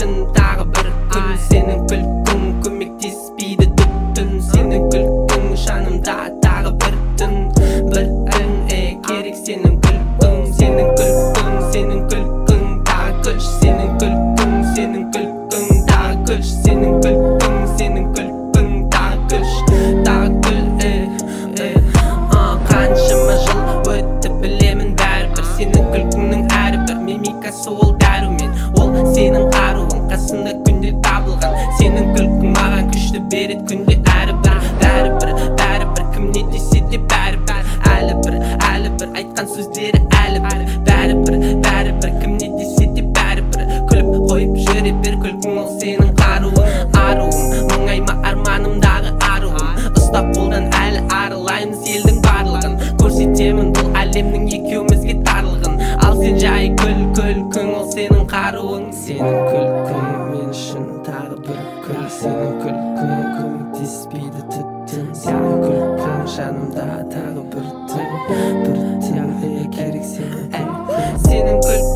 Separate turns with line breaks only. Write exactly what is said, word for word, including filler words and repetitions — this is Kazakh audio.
үшін тағы бір күн. Сенің күлкің көмектеспейді түптің, сенің күлкің жанымда тағы бір түн. Бір түн ей керек сенің күлкің, сенің күлкің, сенің күлкің тағы күш, сенің күлкің, сенің күлкің тағы күш, сенің күлкің, сенің күлкің тағы күш, тағы гүл. Қаншама жыл өтті білемін бәрібір, сенің күлкіңнің әрбір мимикасы ол дәрумен, ол сенің қаруың, қасында күнде табылған. Сенің күлкің маған күшті береді күнде әрбір, бәрібір, бәрібір кім не десе де бәрібір, әлі бір, әлі бір айтқан сөздері әлі бір, бәрібір, бәрібір кім не десе де бәрібір. Күліп қойып жүре бер, күлкің ол сенің қаруың, аруым, мұңайма арманымдағы аруым. Ұстап қолдан әлі арылаймыз елдің барлығын, көрсетемін бұл әлемнің екеумізге тарлығын. Ал сен жай күл, күлкің ол сенің қаруың, сенің күлкің мен үшін тағы бір күл, сенің күлкің көмектеспейді түптің, сенің күлкің жанымда тағы бір түн, бір түн керек сенің күлкің, сенің күлкің